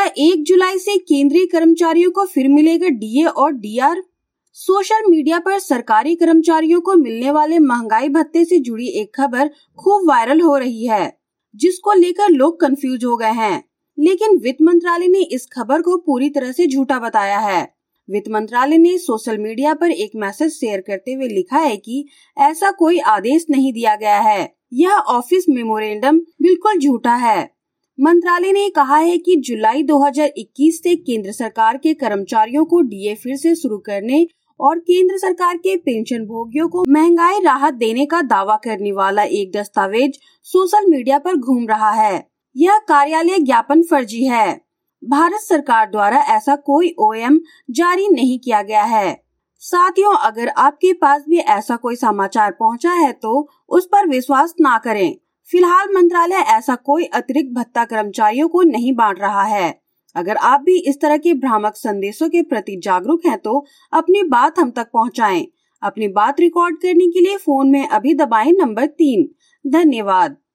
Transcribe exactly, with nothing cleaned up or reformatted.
एक जुलाई से केंद्रीय कर्मचारियों को फिर मिलेगा डीए और डीआर। सोशल मीडिया पर सरकारी कर्मचारियों को मिलने वाले महंगाई भत्ते से जुड़ी एक खबर खूब वायरल हो रही है, जिसको लेकर लोग कंफ्यूज हो गए हैं। लेकिन वित्त मंत्रालय ने इस खबर को पूरी तरह से झूठा बताया है। वित्त मंत्रालय ने सोशल मीडिया पर एक मैसेज शेयर करते हुए लिखा है कि ऐसा कोई आदेश नहीं दिया गया है। यह ऑफिस मेमोरेंडम बिल्कुल झूठा है। मंत्रालय ने कहा है कि जुलाई दो हज़ार इक्कीस से केंद्र सरकार के कर्मचारियों को डीए फिर से शुरू करने और केंद्र सरकार के पेंशन भोगियों को महंगाई राहत देने का दावा करने वाला एक दस्तावेज सोशल मीडिया पर घूम रहा है। यह कार्यालय ज्ञापन फर्जी है। भारत सरकार द्वारा ऐसा कोई ओएम जारी नहीं किया गया है। साथियों, अगर आपके पास भी ऐसा कोई समाचार पहुंचा है तो उस पर विश्वास ना करें। फिलहाल मंत्रालय ऐसा कोई अतिरिक्त भत्ता कर्मचारियों को नहीं बांट रहा है। अगर आप भी इस तरह के भ्रामक संदेशों के प्रति जागरूक हैं तो अपनी बात हम तक पहुंचाएं। अपनी बात रिकॉर्ड करने के लिए फोन में अभी दबाएं नंबर तीन। धन्यवाद।